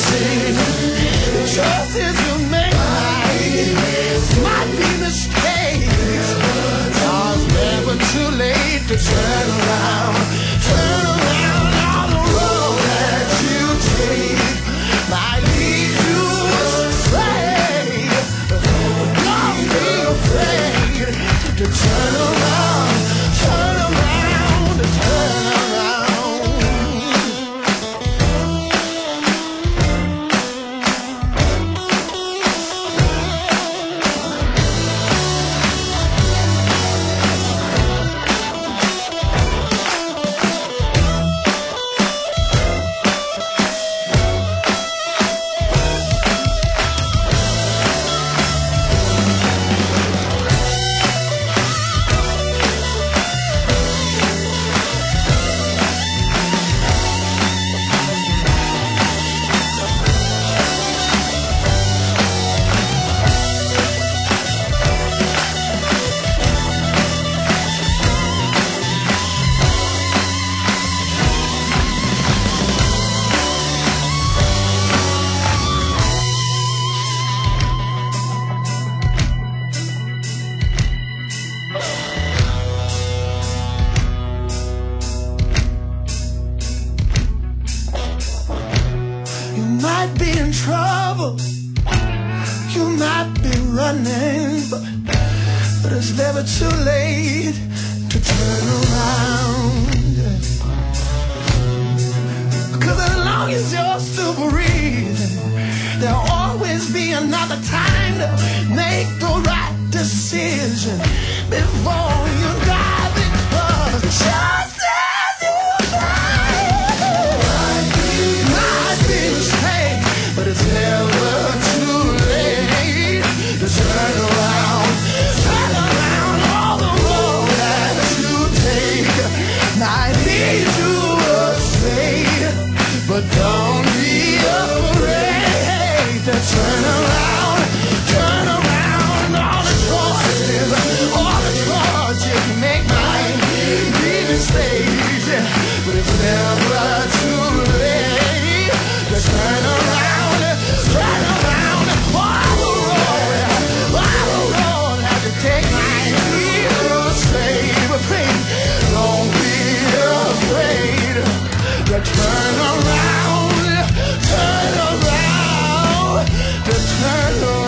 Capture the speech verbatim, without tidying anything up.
choices, the choices you make might be mistakes. Cause never too late to turn around, turn around. All the road that you take might lead you astray. Don't be afraid to turn around, turn around, turn around. You might be in trouble, you might be running, but, but it's never too late to turn around. Because as long as you're still breathing, there'll always be another time to make the right decision before you die. Because just as you but it's never too late to turn around, turn around. All the road that you take might lead you astray, but don't be afraid to turn around, turn around. All the choices, all the choices you make might be mistakes, but it's never too late to turn around. Turn around, all the road, all the road had to take my heels, slave, please don't be afraid to turn around, turn around, to turn around.